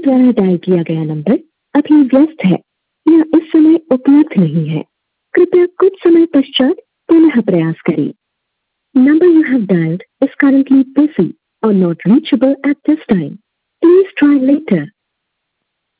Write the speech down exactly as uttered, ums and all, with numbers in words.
द्वारा डायल किया गया नंबर अभी व्यस्त है या इस समय उपलब्ध नहीं है। कृपया कुछ समय पश्चात पुनः प्रयास करें। Number you have dialed is currently busy or not reachable at this time. Please try later.